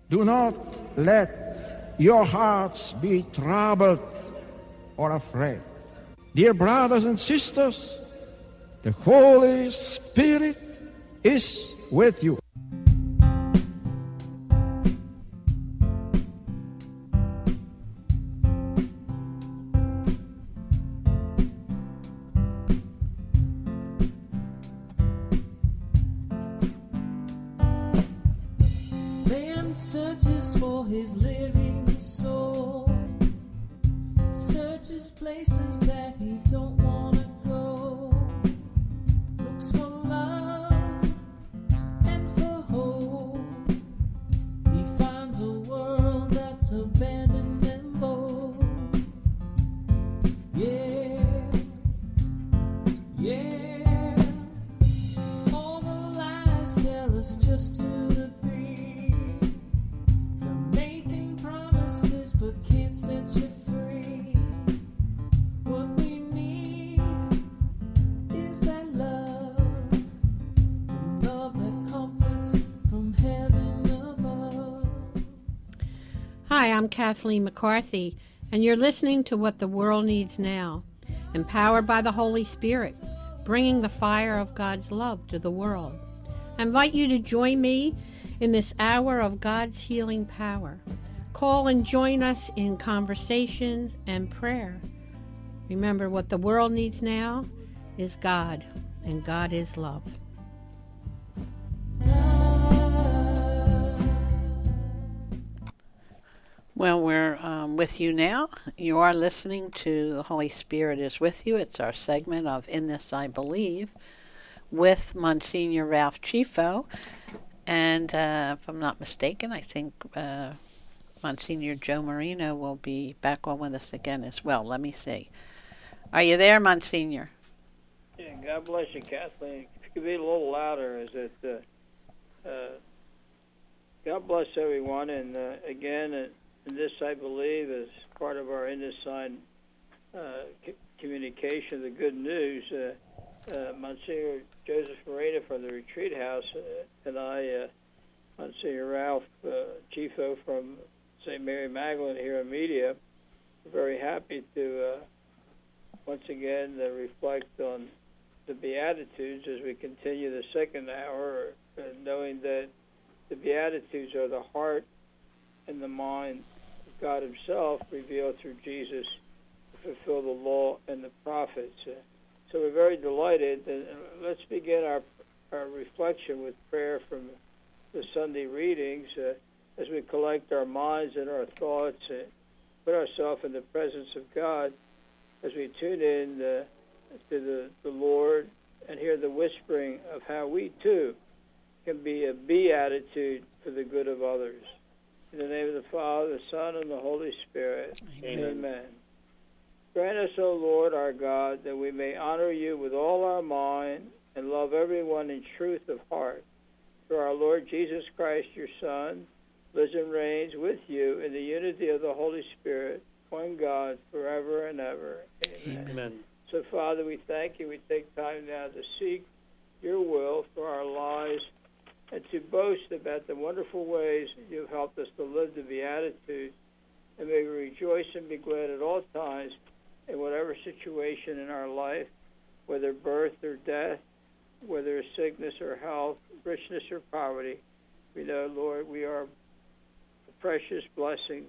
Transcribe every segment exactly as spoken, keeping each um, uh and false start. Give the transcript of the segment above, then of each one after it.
Do not let your hearts be troubled or afraid. Dear brothers and sisters, the Holy Spirit is with you. Man searches for his living soul, searches places that he don't want to go, looks for love and for hope. He finds a world that's abandoned them both. Yeah, yeah. All the lies tell us just who to be. They're making promises but can't set you free. What we need is that love, the love that comforts from heaven above. Hi, I'm Kathleen McCarthy, and you're listening to What the World Needs Now, empowered by the Holy Spirit, bringing the fire of God's love to the world. I invite you to join me in this hour of God's healing power. Call and join us in conversation and prayer. Remember, what the world needs now is God, and God is love. Well, we're um, with you now. You are listening to The Holy Spirit is With You. It's our segment of In This I Believe with Monsignor Ralph Ciffo. And uh, if I'm not mistaken, I think uh, Monsignor Joe Marino will be back on with us again as well. Let me see. Are you there, Monsignor? Yeah, God bless you, Kathleen. If you could be a little louder, is it? Uh, uh, God bless everyone. And uh, again, uh, in this, I believe, is part of our In This Sign uh, c- communication, the good news. Uh, uh, Monsignor Joseph Marino from the Retreat House uh, and I, uh, Monsignor Ralph uh, Ciffo from Saint Mary Magdalene here in Media, are very happy to uh, once again uh, reflect on the Beatitudes as we continue the second hour, uh, knowing that the Beatitudes are the heart and the mind of God Himself revealed through Jesus to fulfill the law and the prophets. Uh, so we're very delighted. And let's begin our, our reflection with prayer from the Sunday readings uh, as we collect our minds and our thoughts and put ourselves in the presence of God as we tune in uh, to the, the Lord and hear the whispering of how we too can be a beatitude for the good of others. In the name of the Father, the Son, and the Holy Spirit. Amen. Amen. Grant us, O Lord, our God, that we may honor you with all our mind and love everyone in truth of heart. Through our Lord Jesus Christ, your Son, lives and reigns with you in the unity of the Holy Spirit, one God, forever and ever. Amen. Amen. So, Father, we thank you. We take time now to seek your will for our lives and to boast about the wonderful ways you've helped us to live the Beatitudes. And may we rejoice and be glad at all times in whatever situation in our life, whether birth or death, whether sickness or health, richness or poverty. We know, Lord, we are a precious blessing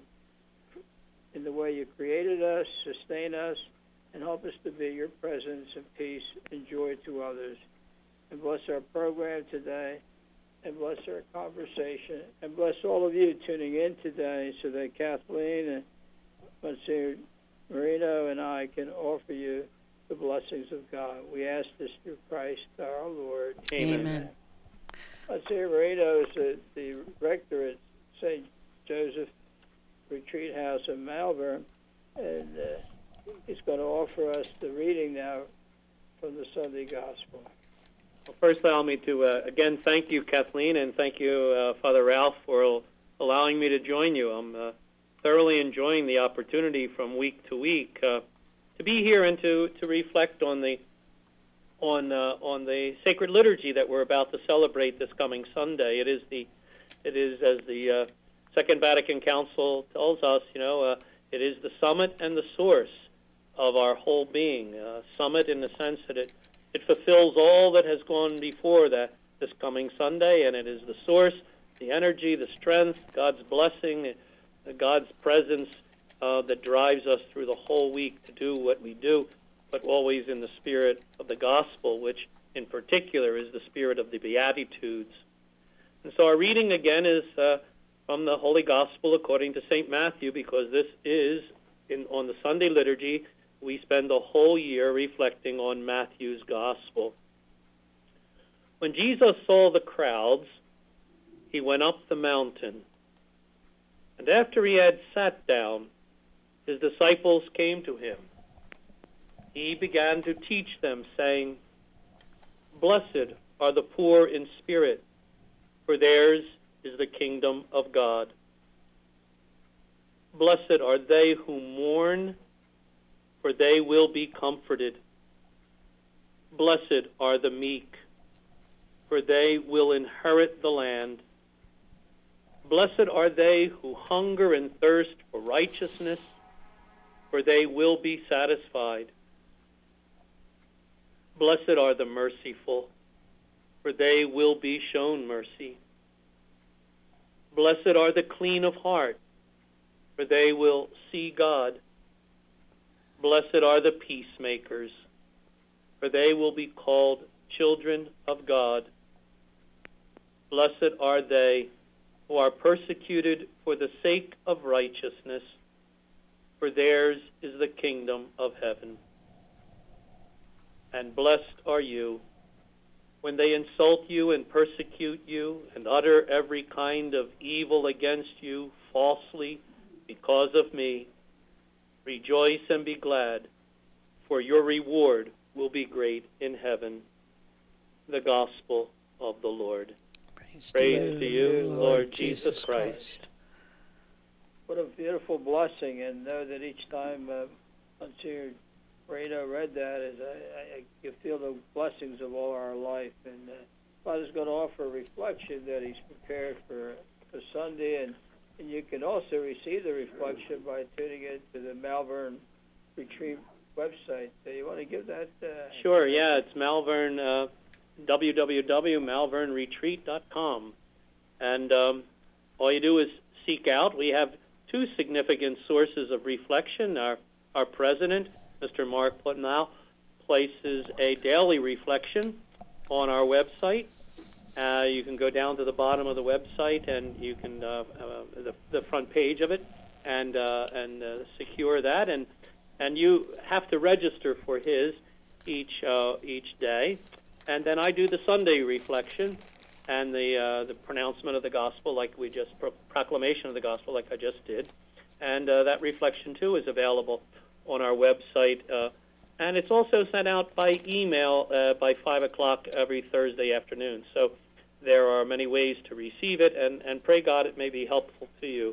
in the way you created us, sustain us, and help us to be your presence and peace and joy to others. And bless our program today, and bless our conversation, and bless all of you tuning in today so that Kathleen and Monsignor Marino and I can offer you the blessings of God. We ask this through Christ our Lord. Amen. Amen. Monsignor Marino is the, the rector at Saint Joseph Retreat House in Malvern, and uh, he's going to offer us the reading now from the Sunday Gospel. Well, first, allow me to uh, again thank you, Kathleen, and thank you, uh, Father Ralph, for allowing me to join you. I'm uh, thoroughly enjoying the opportunity from week to week uh, to be here and to, to reflect on the on uh, on the sacred liturgy that we're about to celebrate this coming Sunday. It is the it is as the uh, Second Vatican Council tells us, you know, uh, it is the summit and the source of our whole being. Uh, summit in the sense that it, it fulfills all that has gone before that this coming Sunday, and it is the source, the energy, the strength, God's blessing, uh, God's presence uh, that drives us through the whole week to do what we do, but always in the spirit of the gospel, which in particular is the spirit of the Beatitudes. And so our reading again is uh, from the Holy Gospel according to Saint Matthew, because this is, in, on the Sunday liturgy, we spend the whole year reflecting on Matthew's Gospel. When Jesus saw the crowds, he went up the mountain. And after he had sat down, his disciples came to him. He began to teach them, saying, "Blessed are the poor in spirit, for theirs is the kingdom of God. Blessed are they who mourn, for they will be comforted. Blessed are the meek, for they will inherit the land. Blessed are they who hunger and thirst for righteousness, for they will be satisfied. Blessed are the merciful, for they will be shown mercy. Blessed are the clean of heart, for they will see God. Blessed are the peacemakers, for they will be called children of God. Blessed are they who are persecuted for the sake of righteousness, for theirs is the kingdom of heaven. And blessed are you when they insult you and persecute you and utter every kind of evil against you falsely because of me. Rejoice and be glad, for your reward will be great in heaven." The Gospel of the Lord. Praise, Praise to you, Lord, Lord Jesus Jesus Christ. Christ. What a beautiful blessing, and know that each time uh, Monsignor Rado read that, is I, I, you feel the blessings of all our life. And uh, Father's going to offer a reflection that he's prepared for, for Sunday, and, and you can also receive the reflection by tuning in to the Malvern Retreat website. Do you want to give that? Uh, Sure, yeah, it's Malvern, uh, w w w dot malvern retreat dot com. And um, all you do is seek out. We have two significant sources of reflection. Our, our president, Mister Mark Putnell, places a daily reflection on our website. Uh, you can go down to the bottom of the website, and you can uh, uh, the, the front page of it, and uh, and uh, secure that. And and you have to register for his each uh, each day. And then I do the Sunday reflection and the uh, the pronouncement of the gospel, like we just pro- proclamation of the gospel, like I just did. And uh, that reflection too is available on our website, uh, and it's also sent out by email uh, by five o'clock every Thursday afternoon. So there are many ways to receive it, and, and pray God it may be helpful to you.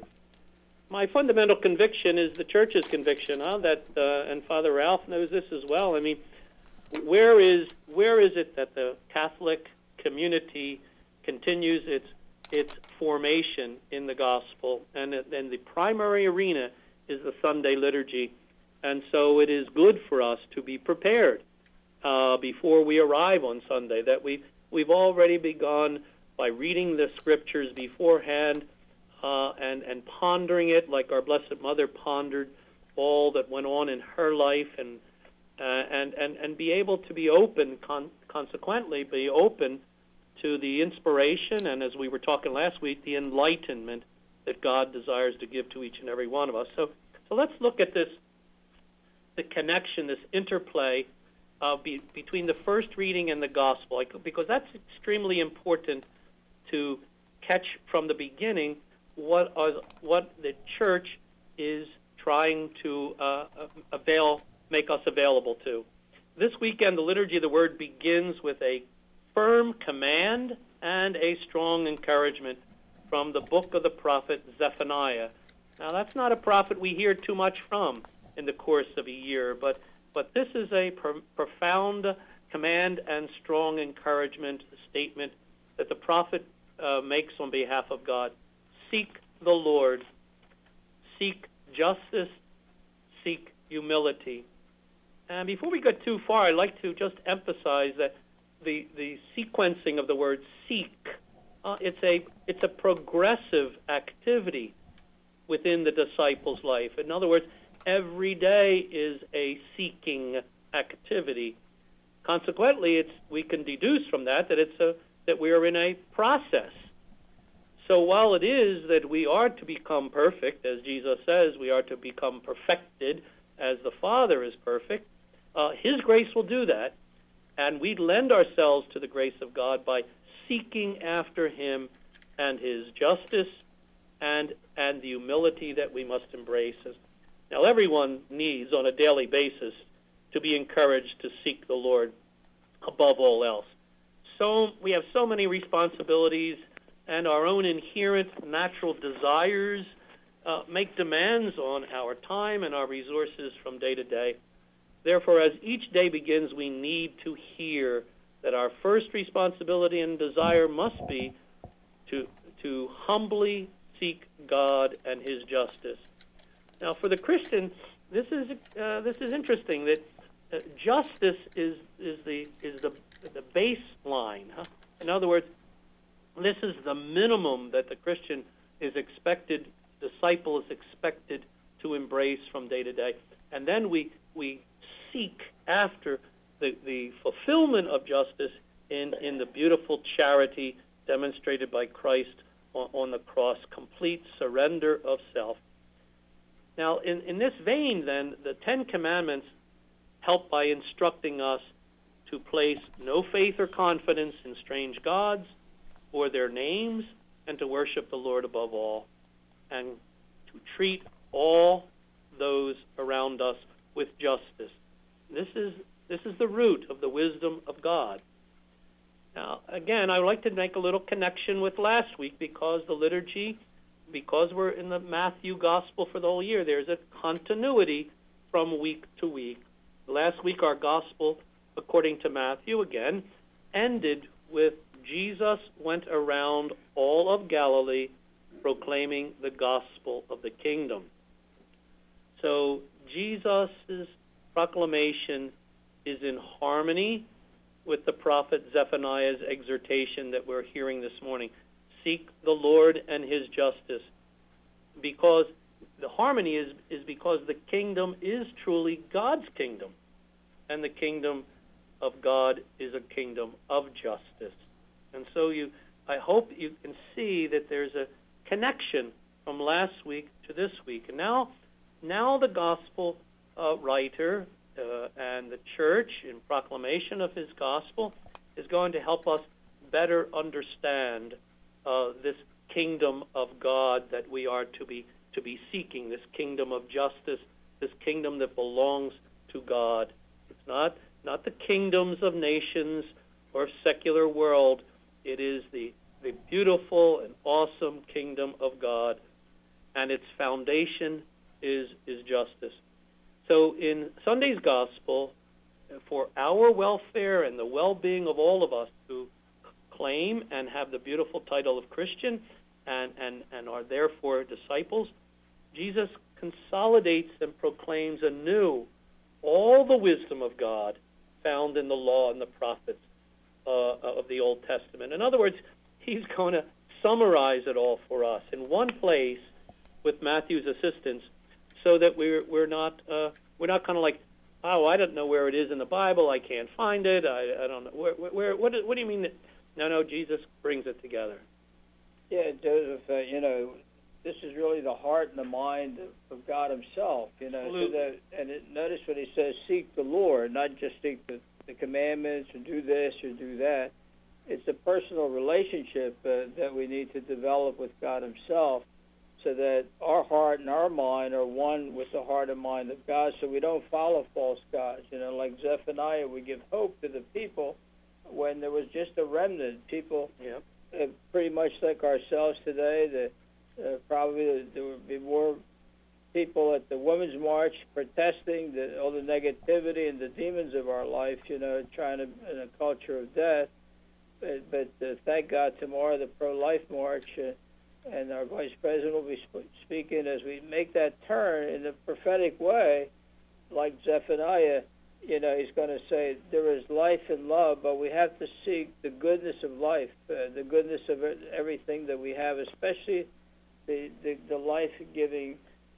My fundamental conviction is the Church's conviction, huh? That uh, and Father Ralph knows this as well. I mean, where is where is it that the Catholic community continues its its formation in the gospel, and and the primary arena is the Sunday liturgy. And so it is good for us to be prepared uh, before we arrive on Sunday, that we, we've already begun by reading the Scriptures beforehand uh, and, and pondering it like our Blessed Mother pondered all that went on in her life, and uh, and, and, and be able to be open, con- consequently be open to the inspiration and, as we were talking last week, the enlightenment that God desires to give to each and every one of us. So, so let's look at this the connection, this interplay uh, be, between the first reading and the gospel, because that's extremely important to catch from the beginning what are, what the Church is trying to uh, avail, make us available to. This weekend, the Liturgy of the Word begins with a firm command and a strong encouragement from the book of the prophet Zephaniah. Now, that's not a prophet we hear too much from in the course of a year, but but this is a pro- profound command and strong encouragement statement that the prophet uh, makes on behalf of God. Seek the Lord. Seek justice, seek humility. And before we get too far, I'd like to just emphasize that the, the sequencing of the word seek, uh, it's a it's a progressive activity within the disciple's life. In other words, every day is a seeking activity. Consequently, it's we can deduce from that that it's a that we are in a process. So while it is that we are to become perfect, as Jesus says, we are to become perfected as the Father is perfect, uh, His grace will do that, and we lend ourselves to the grace of God by seeking after Him and His justice and and the humility that we must embrace. Now, everyone needs, on a daily basis, to be encouraged to seek the Lord above all else. So we have so many responsibilities, and our own inherent natural desires uh, make demands on our time and our resources from day to day. Therefore, as each day begins, we need to hear that our first responsibility and desire must be to to humbly seek God and His justice. Now, for the Christian, this is uh, this is interesting that uh, justice is is the is the the baseline. Huh? In other words, this is the minimum that the Christian is expected, disciple is expected to embrace from day to day, and then we we seek after the the fulfillment of justice in in the beautiful charity demonstrated by Christ on, on the cross, complete surrender of self. Now, in, in this vein, then, the Ten Commandments help by instructing us to place no faith or confidence in strange gods or their names, and to worship the Lord above all, and to treat all those around us with justice. This is this is the root of the wisdom of God. Now, again, I would like to make a little connection with last week, because the liturgy, because we're in the Matthew Gospel for the whole year, there's a continuity from week to week. Last week, our Gospel, according to Matthew, again, ended with Jesus went around all of Galilee proclaiming the gospel of the kingdom. So Jesus' proclamation is in harmony with the prophet Zephaniah's exhortation that we're hearing this morning. Seek the Lord and His justice. Because the harmony is, is because the kingdom is truly God's kingdom. And the kingdom of God is a kingdom of justice. And so you, I hope you can see that there's a connection from last week to this week. And now, now the gospel uh, writer uh, and the church, in proclamation of his gospel, is going to help us better understand uh, this kingdom of God that we are to be to be seeking, this kingdom of justice, this kingdom that belongs to God. It's not not the kingdoms of nations or secular world. It is the, the beautiful and awesome kingdom of God, and its foundation is, is justice. So in Sunday's gospel, for our welfare and the well-being of all of us who claim and have the beautiful title of Christian and, and, and are therefore disciples, Jesus consolidates and proclaims anew all the wisdom of God found in the law and the prophets Uh, of the Old Testament. In other words, he's going to summarize it all for us in one place with Matthew's assistance, so that we're we're not uh, we're not kind of like, oh, I don't know where it is in the Bible, I can't find it, I, I don't know where, where what what do you mean that? No, no, Jesus brings it together. Yeah, Joseph, uh, you know, this is really the heart and the mind of, of God Himself. You know, so that, and it, notice when He says, "Seek the Lord," not just seek the the commandments or do this or do that. It's a personal relationship uh, that we need to develop with God Himself, so that our heart and our mind are one with the heart and mind of God, so we don't follow false gods. You know, like Zephaniah, we give hope to the people when there was just a remnant. People, yep. uh, pretty much like ourselves today, that uh, probably there would be more people at the Women's March protesting the, all the negativity and the demons of our life, you know, trying to, in a culture of death. But, but uh, thank God tomorrow, the pro-life march, uh, and our vice president will be sp- speaking as we make that turn in the prophetic way, like Zephaniah. You know, he's going to say there is life and love, but we have to seek the goodness of life, uh, the goodness of everything that we have, especially the the, the life-giving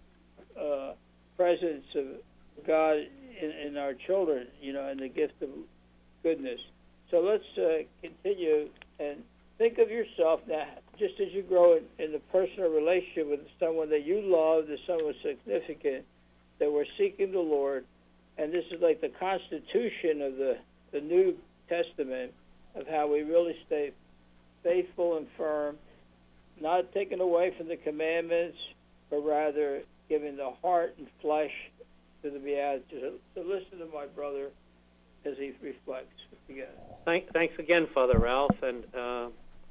uh, presence of God in, in our children, you know, and the gift of goodness. So let's uh, continue and think of yourself now, just as you grow in, in the personal relationship with someone that you love, that someone significant, that we're seeking the Lord. And this is like the constitution of the, the New Testament of how we really stay faithful and firm, not taken away from the commandments, but rather giving the heart and flesh to the Beatitudes. So listen to my brother as he reflects again. Thank, thanks again, Father Ralph. And uh,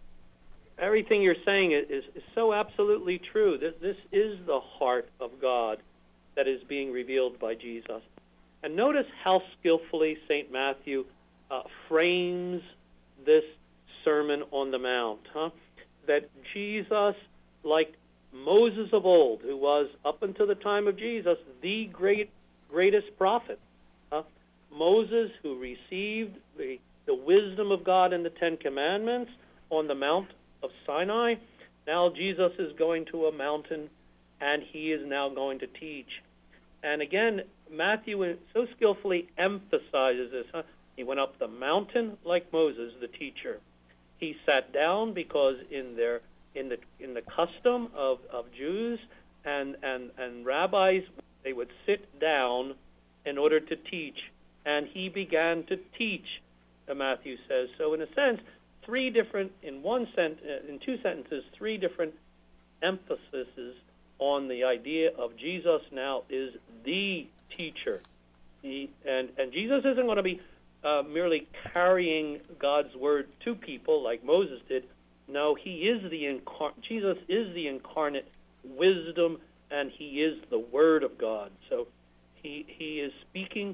everything you're saying is, is, is so absolutely true. This, this is the heart of God that is being revealed by Jesus. And notice how skillfully Saint Matthew uh, frames this Sermon on the Mount, huh? That Jesus, like Moses of old, who was, up until the time of Jesus, the great greatest prophet, huh? Moses, who received the, the wisdom of God in the Ten Commandments on the Mount of Sinai, now Jesus is going to a mountain, and he is now going to teach. And again, Matthew so skillfully emphasizes this. Huh? He went up the mountain like Moses, the teacher. He sat down because in their in the in the custom of, of Jews and, and, and rabbis, they would sit down in order to teach. And he began to teach, uh, Matthew says. So in a sense, three different, in one sent, uh, in two sentences, three different emphases on the idea of Jesus now is the teacher. He, and, and Jesus isn't going to be uh, merely carrying God's word to people like Moses did. No, he is the incar- Jesus is the incarnate wisdom, and he is the Word of God. So he he is speaking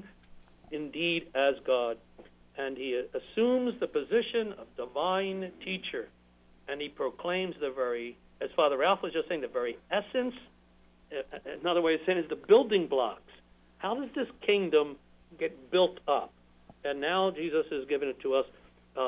indeed as God, and he assumes the position of divine teacher, and he proclaims the very, as Father Ralph was just saying, the very essence. Another way of saying it is the building blocks. How does this kingdom get built up? And now Jesus has given it to us uh,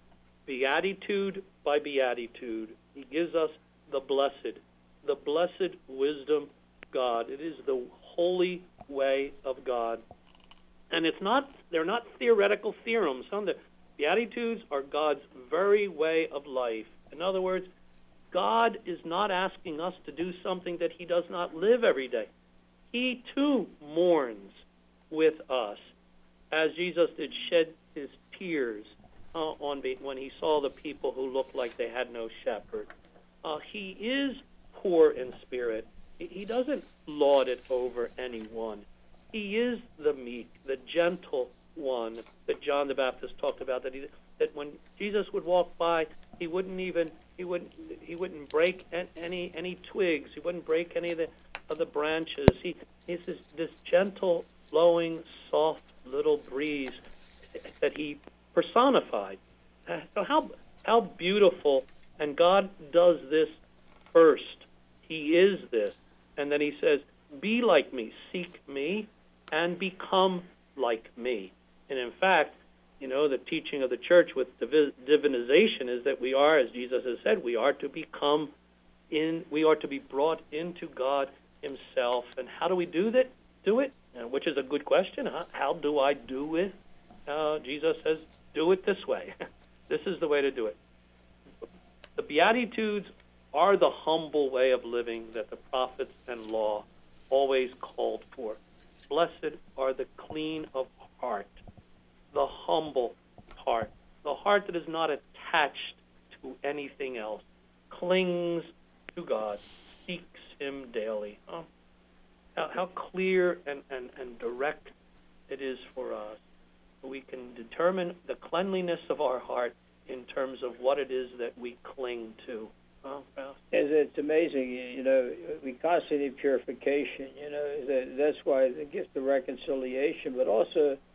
beatitude by beatitude. He gives us the blessed, the blessed wisdom of God. It is the holy way of God. And it's not, they're not theoretical theorems. Some of the Beatitudes are God's very way of life. In other words, God is not asking us to do something that he does not live every day. He too mourns with us, as Jesus did shed his tears uh, on be- when he saw the people who looked like they had no shepherd. Uh, he is poor in spirit. He, he doesn't lord it over anyone. He is the meek, the gentle one that John the Baptist talked about. That he, that when Jesus would walk by, he wouldn't even he wouldn't he wouldn't break any any twigs. He wouldn't break any of the of the branches. He he's this, this gentle, flowing, soft little breeze that he personified. So how how beautiful! And God does this first. He is this, and then he says, "Be like me, seek me, and become like me." And in fact, you know, the teaching of the church with divi- divinization is that we are, as Jesus has said, we are to become in, we are to be brought into God himself. And how do we do that? Do it? Uh, which is a good question. Huh? How do I do it? Uh, Jesus says, do it this way. This is the way to do it. The Beatitudes are the humble way of living that the prophets and law always called for. Blessed are the clean of heart, the humble heart, the heart that is not attached to anything else, clings to God, seeks him daily. Oh, how, how clear and, and, and direct it is for us. We can determine the cleanliness of our heart in terms of what it is that we cling to. Oh, well. It's amazing, you know, we constantly need purification, you know, that, that's why the gift of reconciliation, but also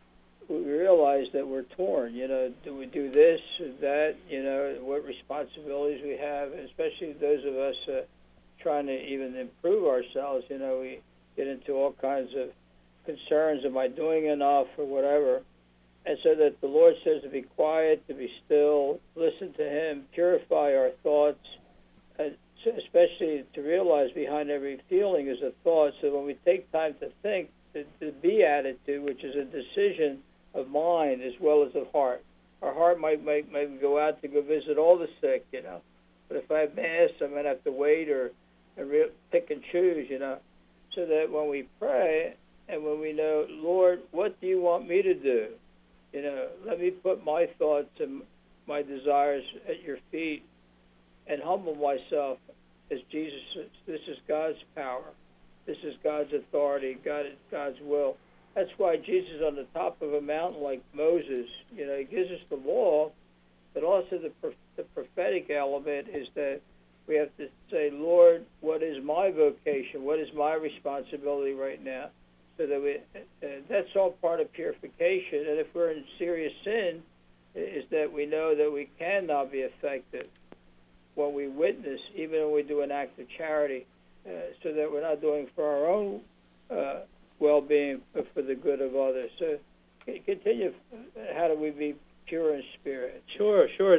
we realize that we're torn. You know, do we do this or that? You know, what responsibilities we have, especially those of us uh, trying to even improve ourselves. You know, we get into all kinds of concerns. Am I doing enough or whatever? And so that the Lord says to be quiet, to be still, listen to Him, purify our thoughts, and especially to realize behind every feeling is a thought. So when we take time to think, the, the beatitude, which is a decision of mind as well as of heart. Our heart might make maybe go out to go visit all the sick, you know. But if I have mass, I might have to wait or and re- pick and choose, you know. So that when we pray and when we know, Lord, what do you want me to do? You know, let me put my thoughts and my desires at your feet and humble myself as Jesus says. This is God's power. This is God's authority. God is God's will. That's why Jesus on the top of a mountain like Moses, you know, he gives us the law, but also the, the prophetic element is that we have to say, Lord, what is my vocation? What is my responsibility right now? So that we, uh, that's all part of purification. And if we're in serious sin, is that we know that we cannot be effective when we witness, even when we do an act of charity, uh, so that we're not doing for our own uh, well-being, but for the good of others. So continue. How do we be pure in spirit? Sure, sure.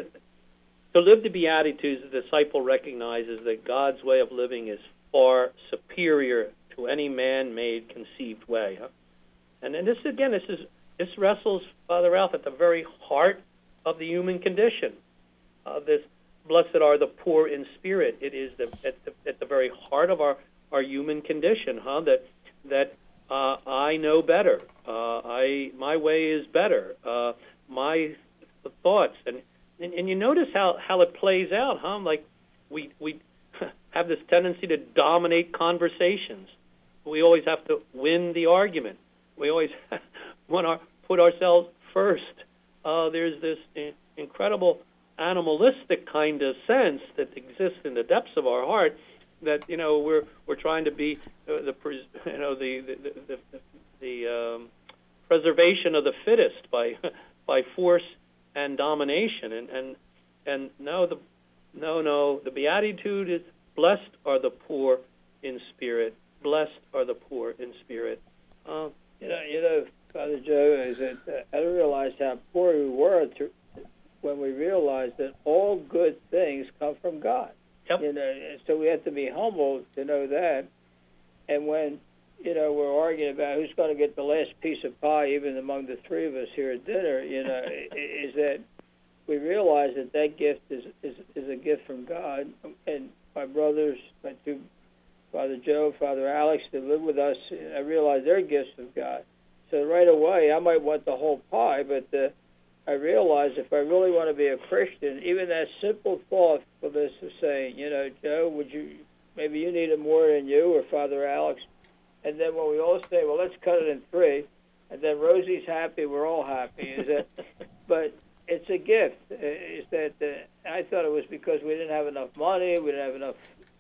To live the Beatitudes, the disciple recognizes that God's way of living is far superior to any man-made conceived way. Huh? And, and this, again, this is this wrestles, Father Ralph, at the very heart of the human condition. Uh, this blessed are the poor in spirit. It is the, at, the, at the very heart of our, our human condition, huh? That that uh, I know better. Uh, I my way is better. Uh, my thoughts and, and and you notice how, how it plays out, huh? Like we we have this tendency to dominate conversations. We always have to win the argument. We always want to put ourselves first. Uh, there's this incredible animalistic kind of sense that exists in the depths of our heart that, you know, we're we're trying to be uh, the you know the the the, the, the um, preservation of the fittest by by force and domination. And and and no the no no the Beatitude is blessed are the poor in spirit. Blessed are the poor in spirit. Uh, you know, you know, Father Joe, is that uh, I didn't realize how poor we were to, when we realized that all good things come from God. Yep. You know, so we have to be humble to know that. And when, you know, we're arguing about who's going to get the last piece of pie, even among the three of us here at dinner, you know, is that we realize that that gift is, is is a gift from God. And my brothers, my two, Father Joe, Father Alex, that live with us, I realize they're gifts of God. So right away, I might want the whole pie, but the I realize if I really want to be a Christian, even that simple thoughtfulness of saying, you know, Joe, would you, maybe you need it more than you or Father Alex. And then when we all say, well, let's cut it in three, and then Rosie's happy, we're all happy. Is that, but it's a gift. Is that uh, I thought it was because we didn't have enough money, we didn't have enough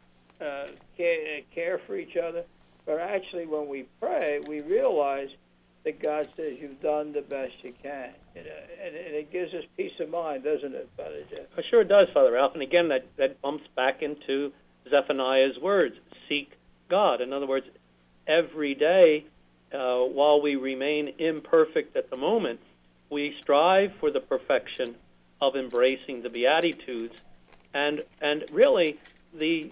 uh, care, care for each other. But actually, when we pray, we realize that God says you've done the best you can. You know, and, and it gives us peace of mind, doesn't it, Father Jeff? Oh, sure it does, Father Ralph. And again, that, that bumps back into Zephaniah's words, seek God. In other words, every day, uh, while we remain imperfect at the moment, we strive for the perfection of embracing the Beatitudes. And, and really, the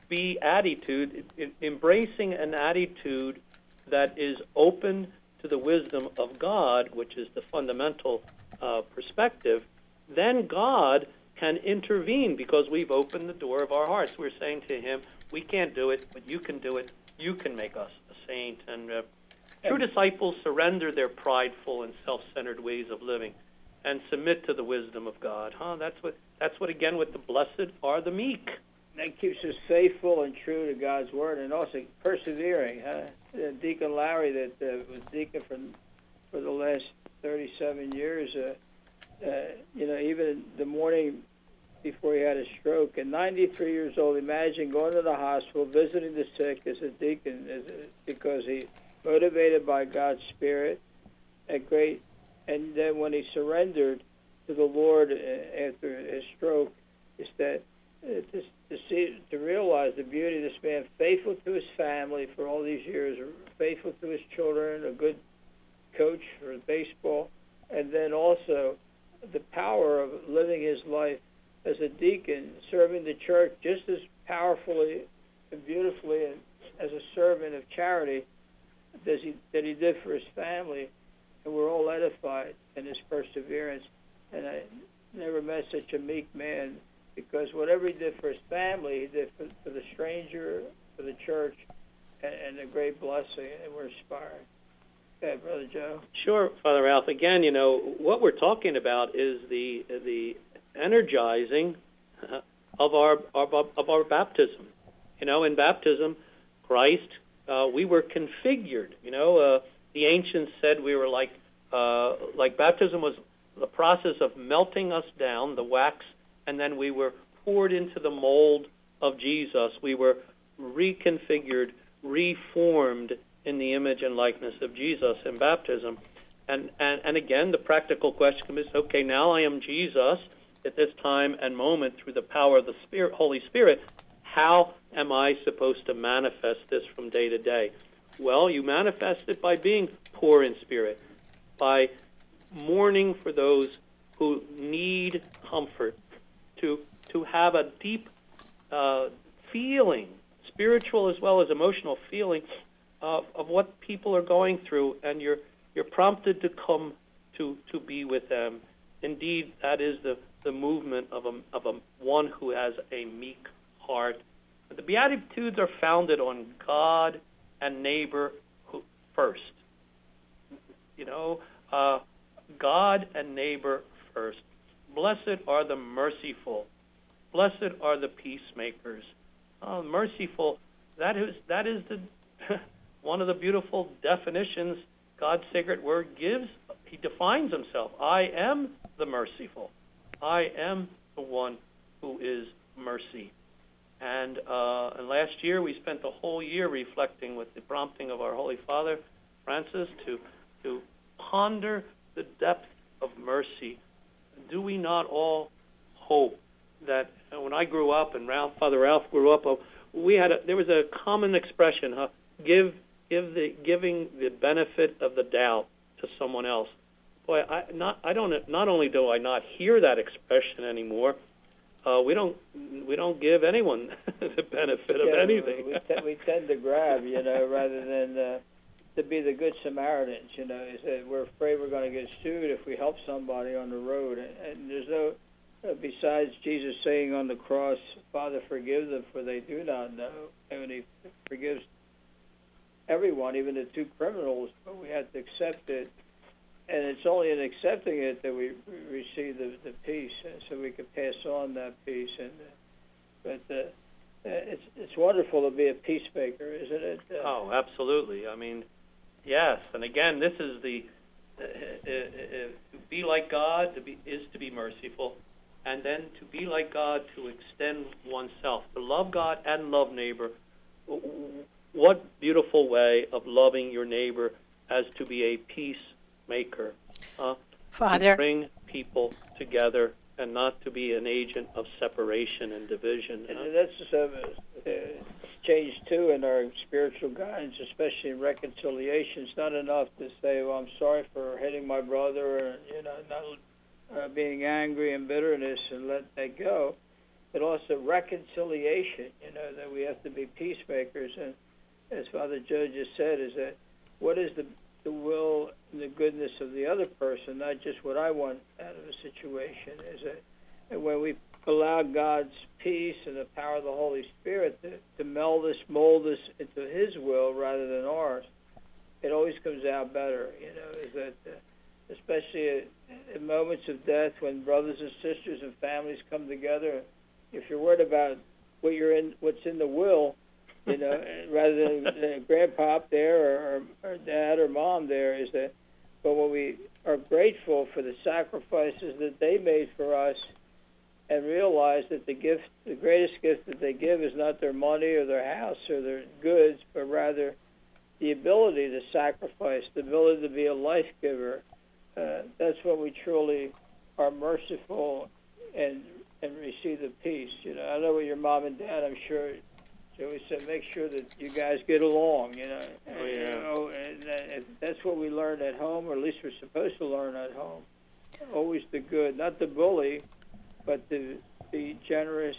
Beatitude, embracing an attitude that is open to the wisdom of God, which is the fundamental uh, perspective, then God can intervene because we've opened the door of our hearts. We're saying to Him, we can't do it, but you can do it. You can make us a saint. And uh, true disciples surrender their prideful and self-centered ways of living and submit to the wisdom of God. Huh? That's what, that's what again, with the blessed are the meek. That keeps us faithful and true to God's word, and also persevering. Huh? Deacon Larry, that uh, was deacon for for the last thirty-seven years, uh, uh, you know, even the morning before he had a stroke, at ninety-three years old, imagine going to the hospital, visiting the sick as a deacon, as a, because he, motivated by God's Spirit, a great And then when he surrendered to the Lord after his stroke, is that uh, to, to see, to realize the beauty of this man, faithful to his family for all these years, faithful to his children, a good coach for baseball, and then also the power of living his life as a deacon, serving the church just as powerfully and beautifully and as a servant of charity as he, that he did for his family. And we're all edified in his perseverance. And I never met such a meek man, because whatever he did for his family, he did for, for the stranger, for the church, and, and a great blessing, and we're inspired. Okay, Brother Joe. Sure, Father Ralph. Again, you know, what we're talking about is the the energizing of our of, of our baptism. You know, in baptism, Christ, uh, we were configured. You know, uh, the ancients said we were like uh, like baptism was the process of melting us down, the wax, and then we were poured into the mold of Jesus. We were reconfigured, reformed in the image and likeness of Jesus in baptism. And, and, and again, the practical question is, okay, now I am Jesus at this time and moment through the power of the Spirit, Holy Spirit. How am I supposed to manifest this from day to day? Well, you manifest it by being poor in spirit, by mourning for those who need comfort, to to have a deep uh, feeling, spiritual as well as emotional feeling, uh, of what people are going through, and you're you're prompted to come to to be with them. Indeed, that is the, the movement of a of a one who has a meek heart. The Beatitudes are founded on God and neighbor who, first. You know, uh, God and neighbor first. Blessed are the merciful. Blessed are the peacemakers. Uh, merciful, that is that is the one of the beautiful definitions God's sacred word gives. He defines himself. I am the merciful. I am the one who is mercy. And, uh, and last year we spent the whole year reflecting with the prompting of our Holy Father, Francis, to to ponder the depth of mercy. Do we not all hope that uh, when I grew up and Ralph, Father Ralph grew up, uh, we had a, there was a common expression, huh? Give give the giving the benefit of the doubt to someone else. Boy, I not I don't not only do I not hear that expression anymore. Uh, we don't we don't give anyone the benefit of yeah, anything. we, te- we tend to grab, you know, rather than uh, to be the good Samaritans. You know, is that we're afraid we're going to get sued if we help somebody on the road, and, and there's no. Uh, besides Jesus saying on the cross, "Father, forgive them, for they do not know," and when He forgives everyone, even the two criminals, but we have to accept it. And it's only in accepting it that we receive the, the peace, and so we can pass on that peace. And uh, but uh, it's it's wonderful to be a peacemaker, isn't it? Uh, oh, absolutely. I mean, yes. And again, this is the uh, uh, uh, to be like God to be is to be merciful, and then to be like God to extend oneself, to love God and love neighbor. What beautiful way of loving your neighbor as to be a peace maker, uh, Father, to bring people together and not to be an agent of separation and division. And uh. that's uh, uh, changed too in our spiritual guidance, especially in reconciliation. It's not enough to say, "Well, I'm sorry for hitting my brother," or you know, not uh, being angry and bitterness, and let that go. But also reconciliation. You know, that we have to be peacemakers, and as Father Joe just said, is that what is the the will and the goodness of the other person, not just what I want out of a situation. Is it? And when we allow God's peace and the power of the Holy Spirit to, to meld us, mold us into His will rather than ours, it always comes out better. You know, is that uh, especially in moments of death when brothers and sisters and families come together. If you're worried about what you're in, what's in the will, you know, rather than uh, grandpa up there or, or, or dad or mom there, is that, but when we are grateful for the sacrifices that they made for us and realize that the gift, the greatest gift that they give is not their money or their house or their goods, but rather the ability to sacrifice, the ability to be a life giver, uh, that's when we truly are merciful and and receive the peace. You know, I know with your mom and dad, I'm sure they always said, make sure that you guys get along. You know, Oh, yeah. you know, and that, that's what we learn at home, or at least we're supposed to learn at home. Always the good, not the bully, but the be generous,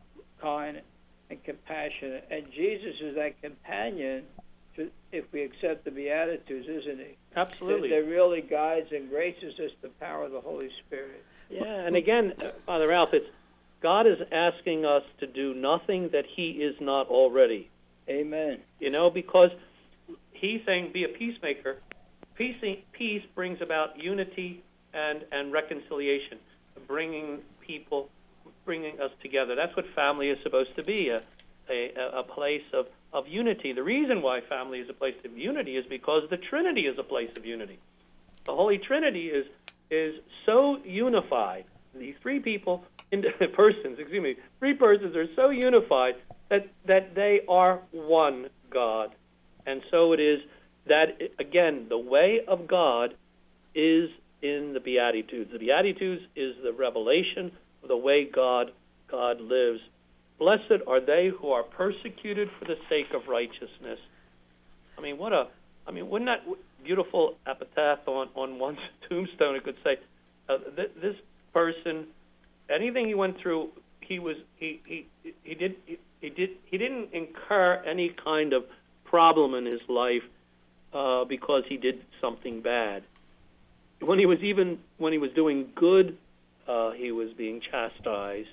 kind, and compassionate. And Jesus is that companion to, if we accept the Beatitudes, isn't he? Absolutely. That, that really guides and graces us the power of the Holy Spirit. Yeah, and again, uh, Father Ralph, it's God is asking us to do nothing that He is not already. Amen. You know, because He's saying, be a peacemaker. Peace, peace brings about unity and, and reconciliation, bringing people, bringing us together. That's what family is supposed to be, a, a, a place of, of unity. The reason why family is a place of unity is because the Trinity is a place of unity. The Holy Trinity is is so unified. These three people, persons, excuse me, three persons are so unified that, that they are one God. And so it is that, again, the way of God is in the Beatitudes. The Beatitudes is the revelation of the way God God lives. Blessed are they who are persecuted for the sake of righteousness. I mean, what a, I mean, wouldn't that beautiful epitaph on, on one's tombstone? It could say, uh, th- this person, anything he went through, he was, he, he, he did, he, he did, he didn't incur any kind of problem in his life uh, because he did something bad. When he was even, when he was doing good, uh, he was being chastised.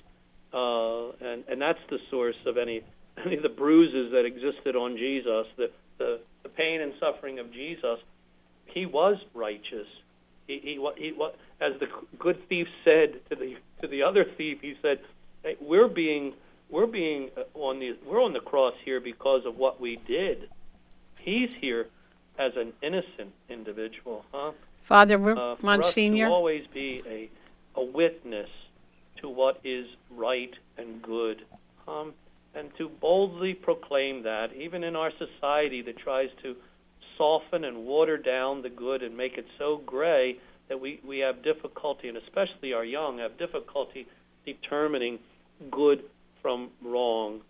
Uh, and, and that's the source of any, any of the bruises that existed on Jesus, the, the, the pain and suffering of Jesus. He was righteous. He, he, he, he, as the good thief said to the to the other thief, he said, hey, "We're being we're being on the we're on the cross here because of what we did. He's here as an innocent individual, huh?" Father, we're, uh, for Monsignor. us to always be a a witness to what is right and good, um, and to boldly proclaim that, even in our society that tries to soften and water down the good and make it so gray that we, we have difficulty, and especially our young, have difficulty determining good from wrong,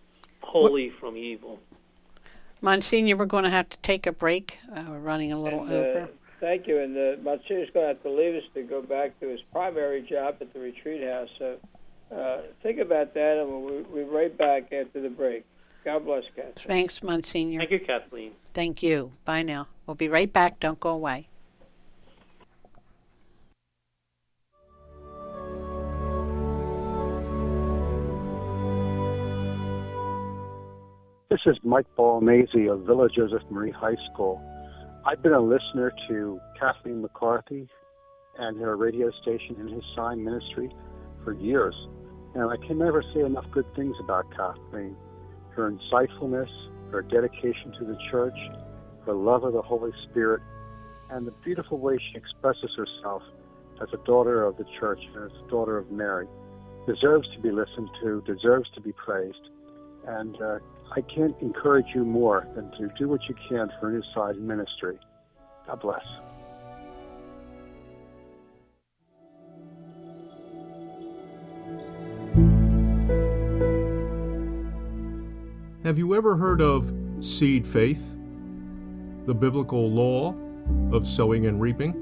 holy what? from evil. Monsignor, we're going to have to take a break. Uh, we're running a little and, uh, over. Thank you. And uh, Monsignor's going to have to leave us to go back to his primary job at the retreat house. So uh, think about that, and we'll, we'll be right back after the break. God bless, Kathleen. Thanks, Monsignor. Thank you, Kathleen. Thank you. Bye now. We'll be right back. Don't go away. This is Mike Balmazzi of Villa Joseph Marie High School. I've been a listener to Kathleen McCarthy and her radio station and his sign ministry for years, and I can never say enough good things about Kathleen. Her insightfulness, her dedication to the church, her love of the Holy Spirit, and the beautiful way she expresses herself as a daughter of the church and as a daughter of Mary deserves to be listened to, deserves to be praised. And uh, I can't encourage you more than to do what you can for New Side Ministry. God bless. Have you ever heard of seed faith, the biblical law of sowing and reaping?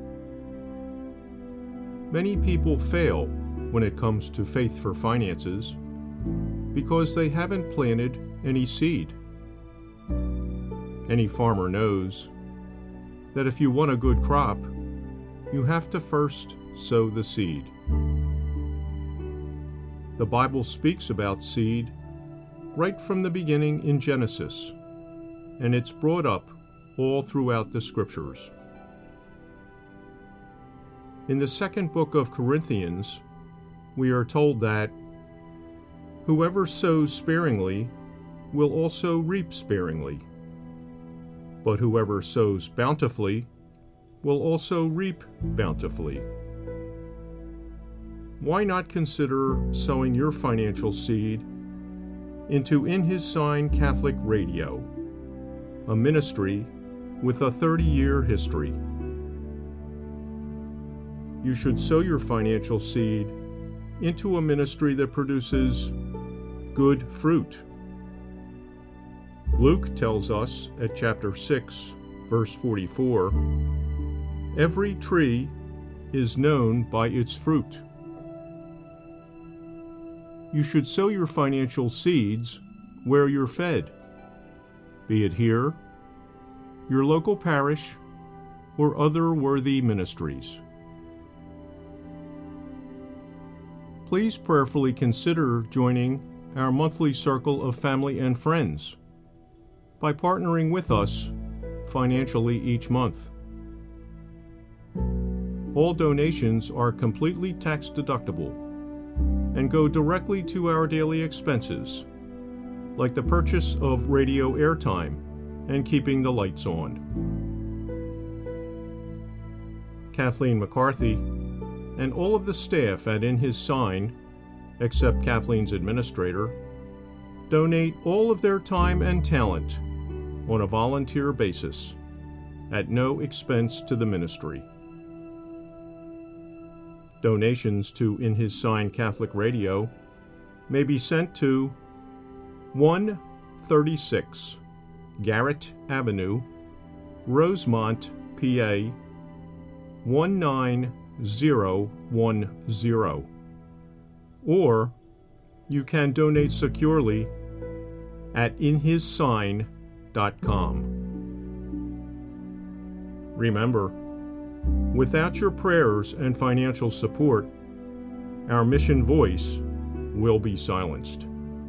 Many people fail when it comes to faith for finances because they haven't planted any seed. Any farmer knows that if you want a good crop, you have to first sow the seed. The Bible speaks about seed right from the beginning in Genesis, and it's brought up all throughout the Scriptures. In the second book of Corinthians, we are told that whoever sows sparingly will also reap sparingly, but whoever sows bountifully will also reap bountifully. Why not consider sowing your financial seed into In His Sign Catholic Radio, a ministry with a thirty-year history? you should sow your financial seed into a ministry that produces good fruit. Luke tells us at chapter six, verse forty-four, every tree is known by its fruit. You should sow your financial seeds where you're fed, be it here, your local parish, or other worthy ministries. Please prayerfully consider joining our monthly circle of family and friends by partnering with us financially each month. All donations are completely tax deductible and go directly to our daily expenses, like the purchase of radio airtime and keeping the lights on. Kathleen McCarthy and all of the staff at In His Sign, except Kathleen's administrator, donate all of their time and talent on a volunteer basis at no expense to the ministry. Donations to In His Sign Catholic Radio may be sent to one thirty-six Garrett Avenue, Rosemont, P A one nine zero one zero, or you can donate securely at in his sign dot com. Remember, without your prayers and financial support, our mission voice will be silenced.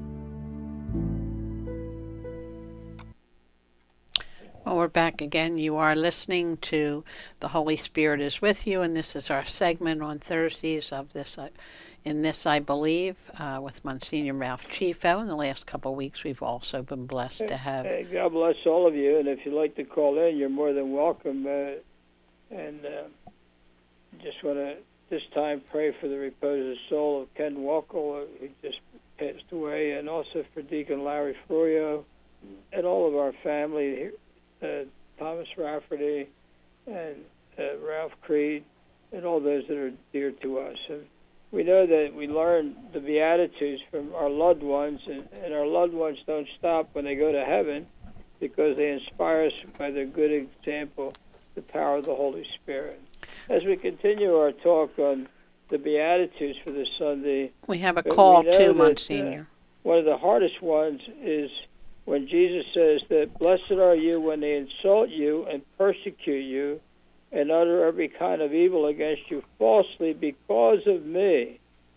Well, we're back again. You are listening to The Holy Spirit is With You, and this is our segment on Thursdays of this, uh, in this I Believe, uh, with Monsignor Ralph Ciffo. In the last couple of weeks, we've also been blessed to have... Hey, God bless all of you, and if you'd like to call in, you're more than welcome. Uh, and uh, just want to, this time, pray for the repose of the soul of Ken Walker, who just passed away, and also for Deacon Larry Florio, and all of our family here. Uh, Thomas Rafferty and uh, Ralph Creed and all those that are dear to us. And we know that we learn the Beatitudes from our loved ones, and, and our loved ones don't stop when they go to heaven because they inspire us by their good example, the power of the Holy Spirit. As we continue our talk on the Beatitudes for this Sunday, we have a call too, that, Monsignor. Uh, one of the hardest ones is when Jesus says that, blessed are you when they insult you and persecute you and utter every kind of evil against you falsely because of me.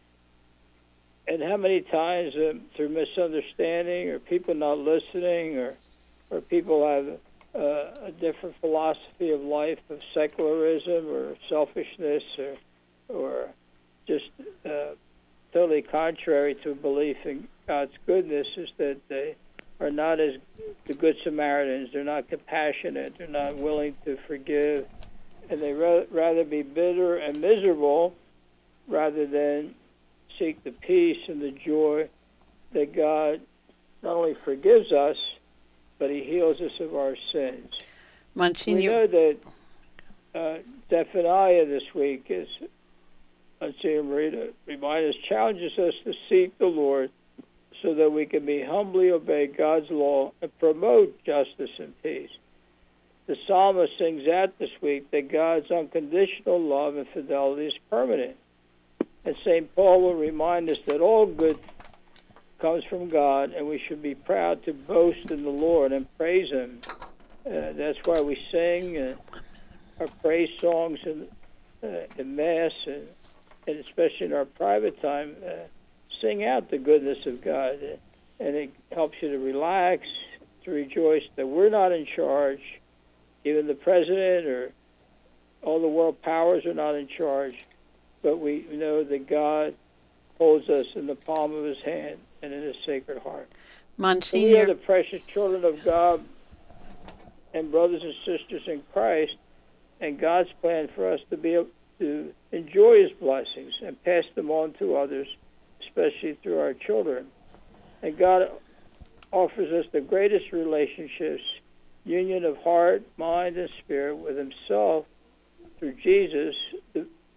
And how many times uh, through misunderstanding or people not listening or or people have uh, a different philosophy of life, of secularism or selfishness or, or just uh, totally contrary to a belief in God's goodness, is that they are not as the Good Samaritans. They're not compassionate. They're not willing to forgive. And they ra- rather be bitter and miserable rather than seek the peace and the joy that God not only forgives us, but he heals us of our sins. Monsignor. We know that uh, Zephaniah this week is, Monsignor Marita, reminds us, challenges us to seek the Lord so that we can be humbly obey God's law and promote justice and peace. The psalmist sings out this week that God's unconditional love and fidelity is permanent. And Saint Paul will remind us that all good comes from God, and we should be proud to boast in the Lord and praise him. Uh, that's why we sing uh, our praise songs in, uh, in Mass, and, and especially in our private time, uh, sing out the goodness of God, and it helps you to relax, to rejoice that we're not in charge. Even the president or all the world powers are not in charge, but we know that God holds us in the palm of his hand and in his sacred heart. Monsignor. So we are the precious children of God and brothers and sisters in Christ, and God's plan for us to be able to enjoy his blessings and pass them on to others, especially through our children. And God offers us the greatest relationships, union of heart, mind, and spirit with himself through Jesus, the,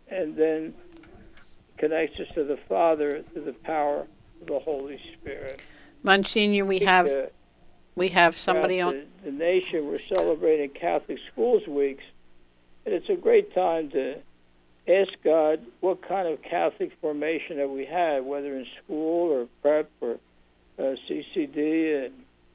and then connects us to the Father through the power of the Holy Spirit. Monsignor, we have uh, we have somebody on the, the nation. We're celebrating Catholic Schools Weeks, and it's a great time to ask God what kind of Catholic formation that we had, whether in school or prep or uh, C C D. And,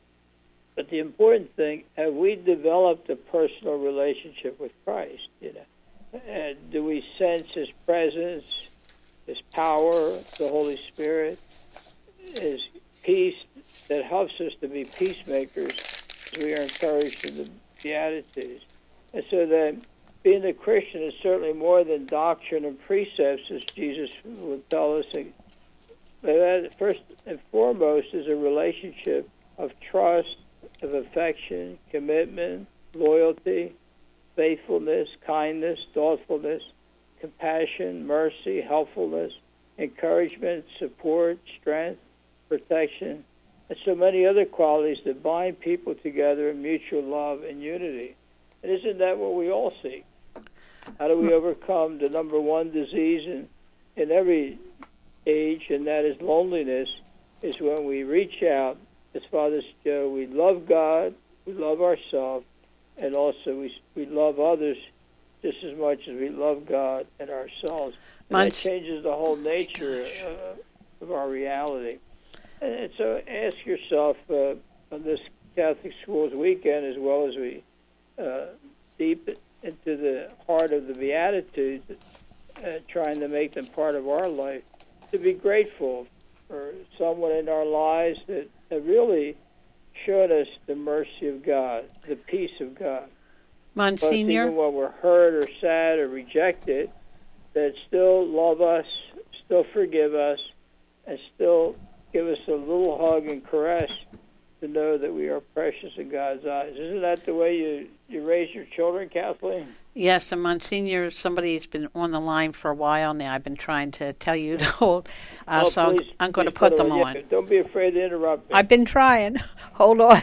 but the important thing, have we developed a personal relationship with Christ? You know, and do we sense His presence, His power, the Holy Spirit, His peace that helps us to be peacemakers? We are encouraged in the Beatitudes, and so that being a Christian is certainly more than doctrine and precepts, as Jesus would tell us. But that first and foremost is a relationship of trust, of affection, commitment, loyalty, faithfulness, kindness, thoughtfulness, compassion, mercy, helpfulness, encouragement, support, strength, protection, and so many other qualities that bind people together in mutual love and unity. And isn't that what we all seek? How do we overcome the number one disease in, in every age, and that is loneliness, is when we reach out, as Father Joe, we love God, we love ourselves, and also we we love others just as much as we love God and ourselves. And that changes the whole nature uh, of our reality. And, and so ask yourself uh, on this Catholic Schools weekend, as well as we uh, deep into the heart of the Beatitudes, uh, trying to make them part of our life, to be grateful for someone in our lives that, that really showed us the mercy of God, the peace of God. Monsignor? Even when we're hurt or sad or rejected, that still love us, still forgive us, and still give us a little hug and caress to know that we are precious in God's eyes. Isn't that the way you, you raise your children, Kathleen? Yes, and Monsignor, somebody's been on the line for a while now. I've been trying to tell you to hold, uh, oh, so please, I'm going to put put them on. on. Don't be afraid to interrupt me. I've been trying. Hold on.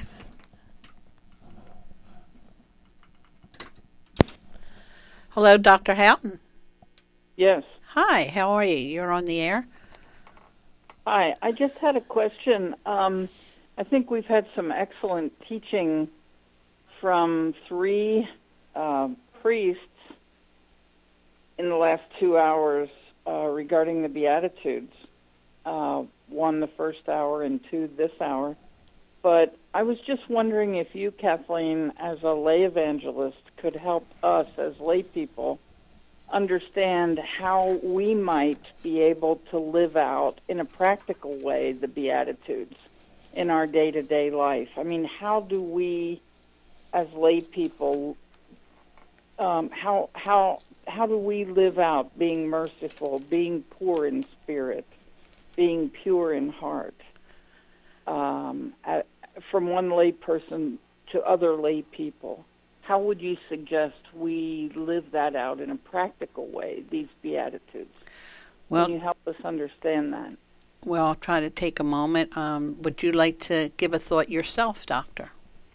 Hello, Doctor Houghton. Yes. Hi, how are you? You're on the air. Hi, I just had a question. Um, I think we've had some excellent teaching from three uh, priests in the last two hours uh, regarding the Beatitudes. Uh, one the first hour and two this hour. But I was just wondering if you, Kathleen, as a lay evangelist, could help us as lay people understand how we might be able to live out in a practical way the Beatitudes in our day-to-day life. I mean, how do we, as lay people, um, how how how do we live out being merciful, being poor in spirit, being pure in heart, um, at, from one lay person to other lay people? How would you suggest we live that out in a practical way, these Beatitudes? Well, Can you help us understand that? Well, I'll try to take a moment. Um, would you like to give a thought yourself, Doctor?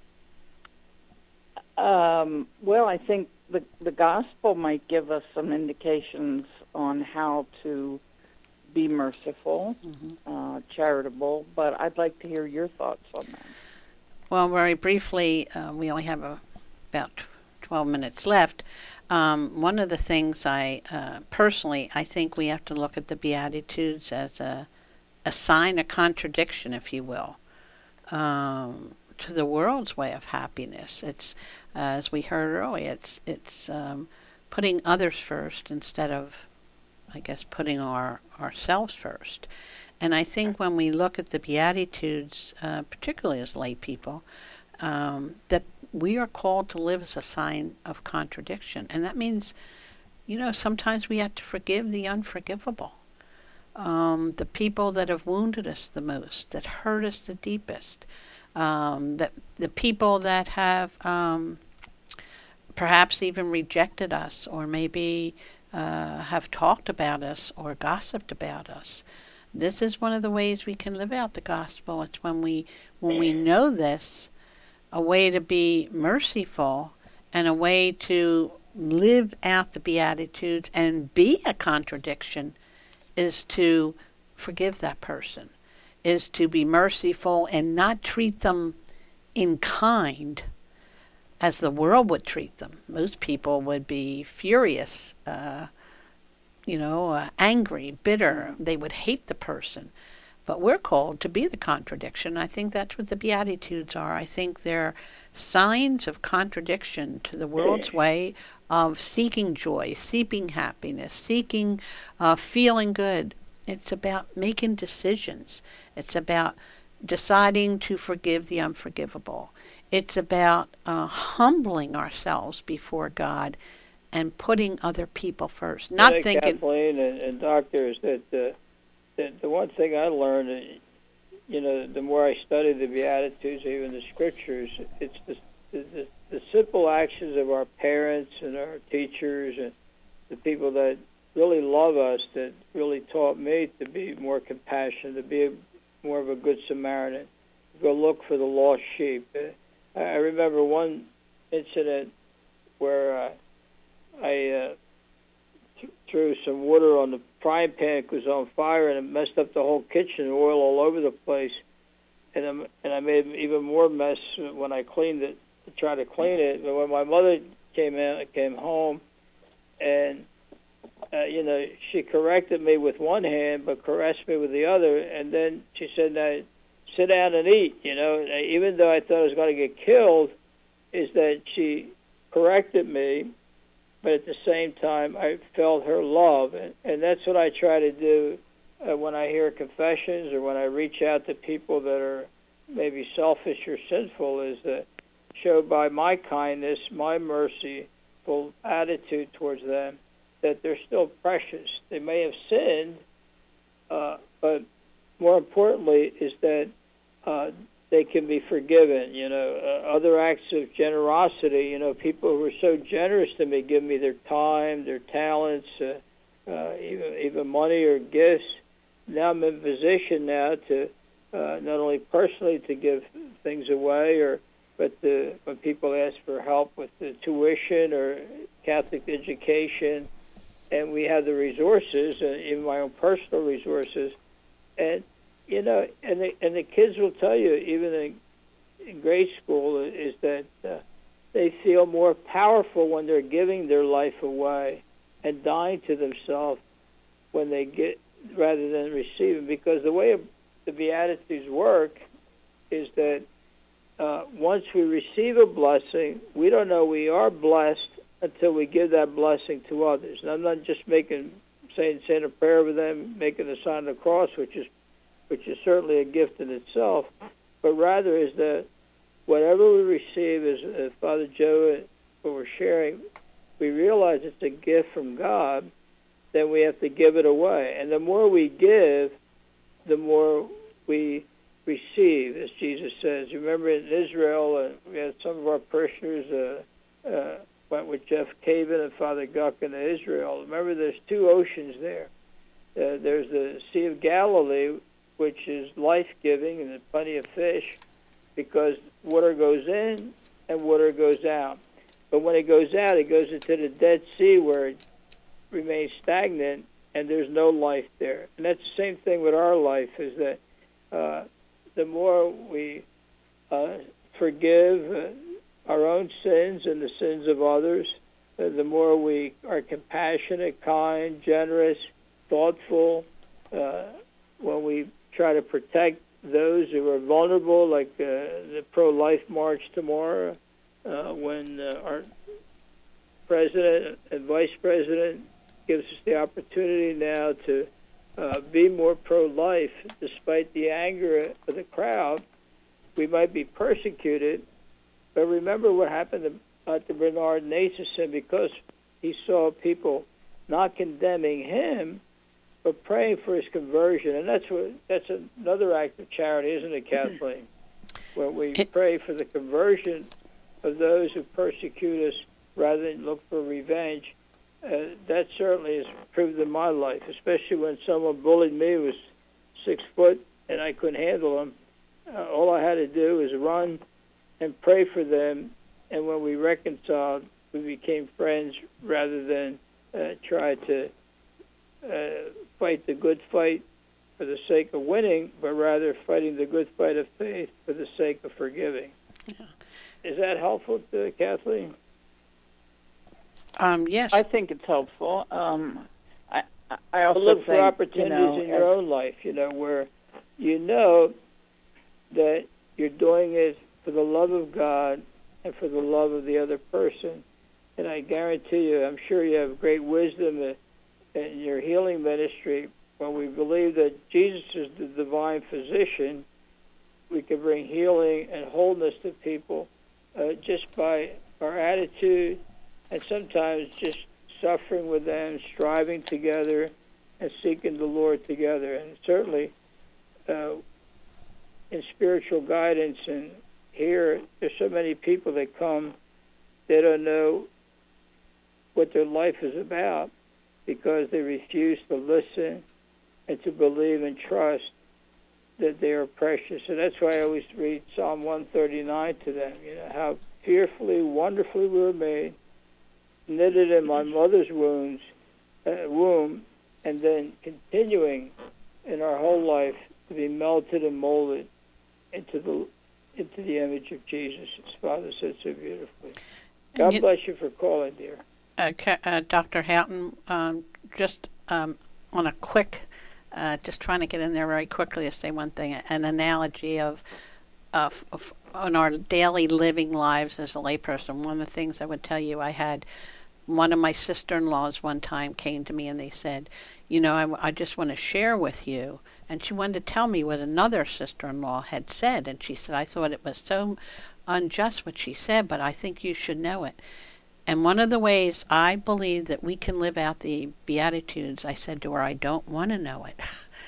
Um, well, I think the, the gospel might give us some indications on how to be merciful, mm-hmm. uh, charitable, but I'd like to hear your thoughts on that. Well, very briefly, uh, we only have a about twelve minutes left. Um, one of the things I, uh, personally, I think we have to look at the Beatitudes as a, a sign of contradiction, if you will, um, to the world's way of happiness. It's, uh, as we heard earlier, it's, it's um, putting others first instead of, I guess, putting our ourselves first. And I think when we look at the Beatitudes, uh, particularly as lay people, um, that we are called to live as a sign of contradiction. And that means, you know, sometimes we have to forgive the unforgivable. Um, the people that have wounded us the most, that hurt us the deepest, um, that the people that have um, perhaps even rejected us, or maybe uh, have talked about us or gossiped about us. This is one of the ways we can live out the gospel. It's when we when we know this, a way to be merciful and a way to live out the Beatitudes and be a contradiction is to forgive that person, is to be merciful and not treat them in kind as the world would treat them. Most people would be furious, uh, you know, uh, angry, bitter. They would hate the person. But we're called to be the contradiction. I think that's what the Beatitudes are. I think they're signs of contradiction to the world's way of seeking joy, seeking happiness, seeking uh, feeling good. It's about making decisions. It's about deciding to forgive the unforgivable. It's about uh, humbling ourselves before God and putting other people first. Not yeah, thinking... Kathleen and, and doctors, that uh, the, the one thing I learned, uh, you know, the more I study the Beatitudes, even the Scriptures, it's the, the, the simple actions of our parents and our teachers and the people that really love us that really taught me to be more compassionate, to be a, more of a good Samaritan, go look for the lost sheep. Uh, I remember one incident where uh, I uh, th- threw some water on the frying pan. It was on fire, and it messed up the whole kitchen, oil all over the place. And, I'm, and I made even more mess when I cleaned it, to try to clean it. But when my mother came in, came home, and Uh, you know, she corrected me with one hand, but caressed me with the other. And then she said, "Now, sit down and eat." You know, and even though I thought I was going to get killed, is that she corrected me, but at the same time, I felt her love, and, and that's what I try to do uh, when I hear confessions or when I reach out to people that are maybe selfish or sinful, is that show by my kindness, my merciful attitude towards them, that they're still precious. They may have sinned, uh, but more importantly is that uh, they can be forgiven. You know, uh, other acts of generosity, you know, people who are so generous to me, give me their time, their talents, uh, uh, even, even money or gifts. Now I'm in position now to uh, not only personally to give things away, or but the, when people ask for help with the tuition or Catholic education, and we have the resources, uh, even my own personal resources, and you know, and the and the kids will tell you, even in, in grade school, is that uh, they feel more powerful when they're giving their life away and dying to themselves when they get, rather than receiving. Because the way the Beatitudes work is that uh, once we receive a blessing, we don't know we are blessed until we give that blessing to others. And I'm not just making saying saying a prayer over them, making the sign of the cross, which is which is certainly a gift in itself, but rather is that whatever we receive, as, as Father Joe and what we're sharing, we realize it's a gift from God, then we have to give it away. And the more we give, the more we receive, as Jesus says. You remember in Israel, uh, we had some of our parishioners uh, uh, went with Jeff Caven and Father Guck into Israel. Remember, there's two oceans there. Uh, there's the Sea of Galilee, which is life-giving, and there's plenty of fish, because water goes in and water goes out. But when it goes out, it goes into the Dead Sea, where it remains stagnant, and there's no life there. And that's the same thing with our life, is that uh, the more we uh, forgive uh, our own sins and the sins of others, uh, the more we are compassionate, kind, generous, thoughtful, uh, when we try to protect those who are vulnerable, like uh, the pro-life march tomorrow, uh, when uh, our president and vice president gives us the opportunity now to uh, be more pro-life, despite the anger of the crowd. We might be persecuted, but remember what happened to, uh, to Bernard Nathanson, because he saw people not condemning him, but praying for his conversion. And that's what that's another act of charity, isn't it, Kathleen? When we pray for the conversion of those who persecute us rather than look for revenge. Uh, that certainly has proved in my life, especially when someone bullied me, who was six foot, and I couldn't handle them. Uh, all I had to do was run and pray for them, and when we reconciled, we became friends rather than uh, try to uh, fight the good fight for the sake of winning, but rather fighting the good fight of faith for the sake of forgiving. Yeah. Is that helpful to Kathleen? Um, yes. I think it's helpful. Um, I, I also look think, for opportunities you know, in your as- own life, you know, where you know that you're doing it for the love of God and for the love of the other person. And I guarantee you, I'm sure you have great wisdom in your healing ministry. When we believe that Jesus is the divine physician, we can bring healing and wholeness to people uh, just by our attitude, and sometimes just suffering with them, striving together, and seeking the Lord together. And certainly, uh, in spiritual guidance, and here, there's so many people that come, they don't know what their life is about because they refuse to listen and to believe and trust that they are precious. And that's why I always read Psalm one thirty-nine to them, you know, how fearfully, wonderfully we were made, knitted in my mother's wombs, uh, womb, and then continuing in our whole life to be melted and molded into the into the image of Jesus, as Father said so beautifully. God you, bless you for calling, dear. Uh, uh, Doctor Houghton, um, just um, on a quick, uh, just trying to get in there very quickly to say one thing, an analogy of, of, of on our daily living lives as a layperson. One of the things I would tell you, I had one of my sister-in-laws one time came to me and they said, you know, I, I just want to share with you. And she wanted to tell me what another sister-in-law had said. And she said, I thought it was so unjust what she said, but I think you should know it. And one of the ways I believe that we can live out the Beatitudes, I said to her, I don't want to know it.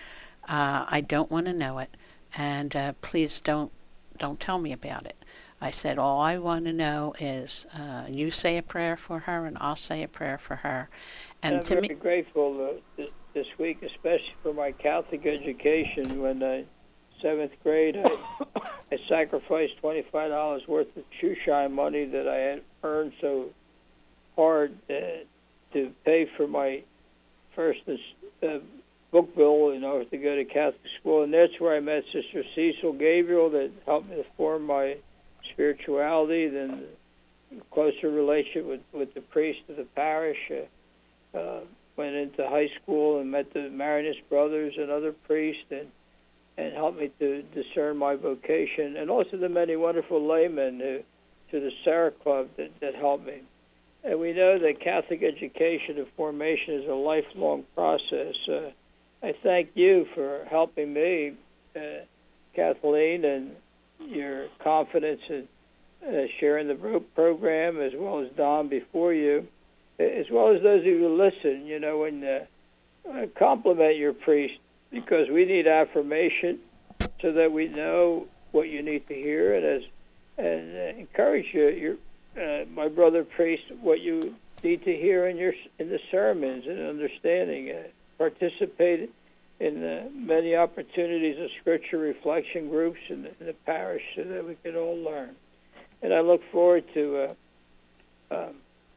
uh, I don't want to know it. And uh, please don't don't tell me about it. I said, all I want to know is uh, you say a prayer for her and I'll say a prayer for her. And, and I'm to very me, grateful uh, this, this week, especially for my Catholic education. When uh, seventh grade, I, I sacrificed twenty-five dollars worth of shoe shine money that I had earned so hard uh, to pay for my first uh, book bill in order to go to Catholic school. And that's where I met Sister Cecil Gabriel that helped me to form my spirituality, then closer relationship with, with the priest of the parish. Uh, uh, went into high school and met the Marianist brothers and other priests and, and helped me to discern my vocation, and also the many wonderful laymen who, to the Sarah Club that, that helped me. And we know that Catholic education and formation is a lifelong process. Uh, I thank you for helping me, uh, Kathleen, and your confidence in uh, sharing the program, as well as Don before you, as well as those of you who listen, you know, and uh, compliment your priest, because we need affirmation so that we know what you need to hear, and as and uh, encourage you, your uh, my brother priest, what you need to hear in your in the sermons and understanding. Uh, participate in the many opportunities of scripture reflection groups in the, in the parish so that we can all learn. And I look forward to uh, um,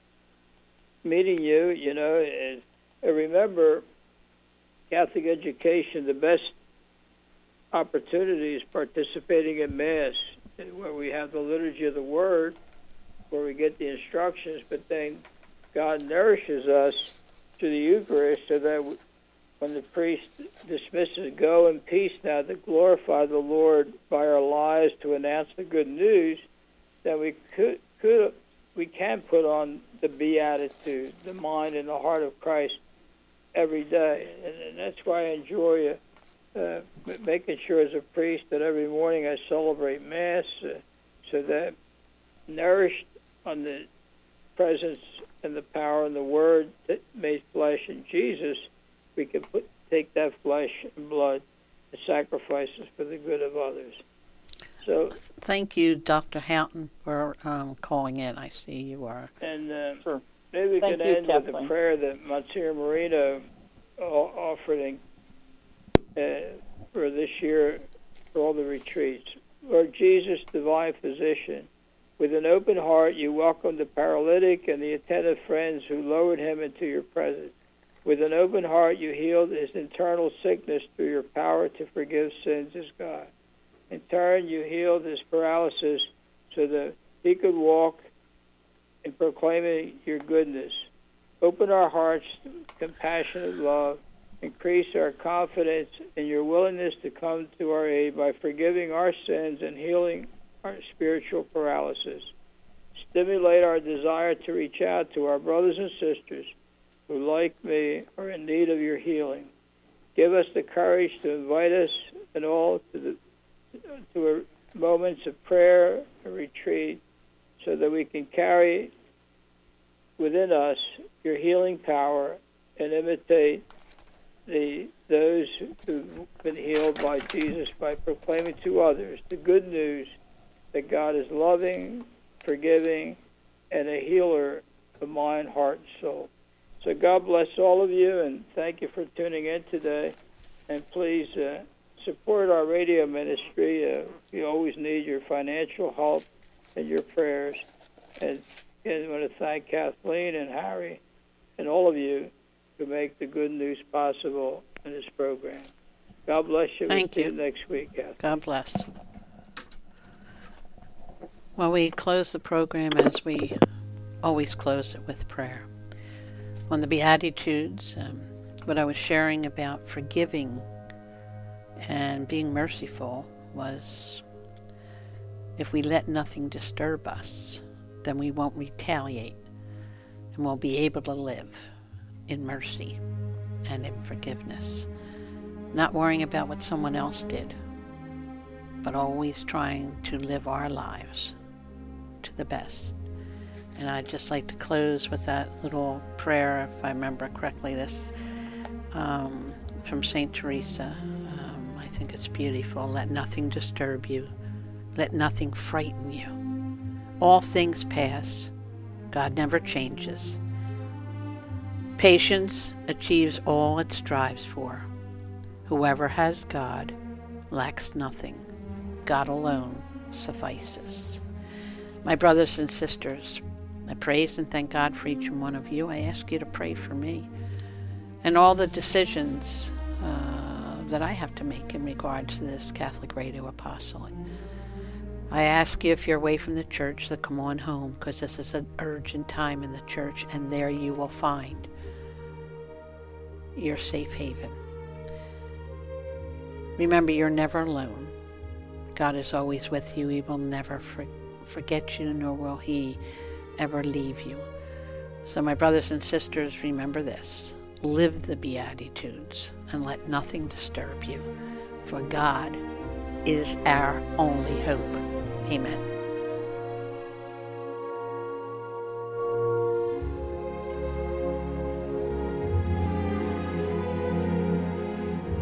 meeting you. You know, and, and remember, Catholic education, the best opportunity is participating in Mass, where we have the liturgy of the Word, where we get the instructions, but then God nourishes us through the Eucharist so that we, when the priest dismisses, go in peace now to glorify the Lord by our lives to announce the good news, that we could, could we can put on the beatitude, the mind and the heart of Christ every day. And, and that's why I enjoy uh, uh, making sure as a priest that every morning I celebrate Mass uh, so that nourished on the presence and the power and the Word that made flesh in Jesus, we can put, take that flesh and blood and sacrifices for the good of others. So, thank you, Doctor Houghton, for um, calling in. I see you are. And uh, Sure. maybe we Thank can you, end with Kathleen. a prayer that Monsignor Marino uh, offered in, uh, for this year for all the retreats. Lord Jesus, divine physician, With an open heart, you welcomed the paralytic and the attentive friends who lowered him into your presence. With an open heart, you healed his internal sickness through your power to forgive sins as God. In turn, you healed his paralysis so that he could walk in proclaiming your goodness. Open our hearts to compassionate love. Increase our confidence in your willingness to come to our aid by forgiving our sins and healing our spiritual paralysis. Stimulate our desire to reach out to our brothers and sisters who, like me, are in need of your healing. Give us the courage to invite us and all to the to a moments of prayer and retreat, so that we can carry within us your healing power and imitate the those who've been healed by Jesus by proclaiming to others the good news that God is loving, forgiving, and a healer of mind, heart, and soul. So God bless all of you, and thank you for tuning in today. And please uh, support our radio ministry. Uh, we always need your financial help and your prayers. And again, I want to thank Kathleen and Harry and all of you who make the good news possible in this program. God bless you. Thank we'll you. See you next week, Kathleen. God bless. Well, we close the program as we always close it with prayer. On the Beatitudes, um, what I was sharing about forgiving and being merciful was, if we let nothing disturb us, then we won't retaliate, and we'll be able to live in mercy and in forgiveness, not worrying about what someone else did, but always trying to live our lives to the best. And I'd just like to close with that little prayer, if I remember correctly, this um, from Saint Teresa. Um, I think it's beautiful. Let nothing disturb you. Let nothing frighten you. All things pass. God never changes. Patience achieves all it strives for. Whoever has God lacks nothing. God alone suffices. My brothers and sisters, I praise and thank God for each and one of you. I ask you to pray for me and all the decisions uh, that I have to make in regard to this Catholic Radio Apostolate. I ask you, if you're away from the church, to come on home, because this is an urgent time in the church, and there you will find your safe haven. Remember, you're never alone. God is always with you. He will never for- forget you, nor will He ever leave you. So, my brothers and sisters, remember this. Live the Beatitudes and let nothing disturb you, for God is our only hope. Amen.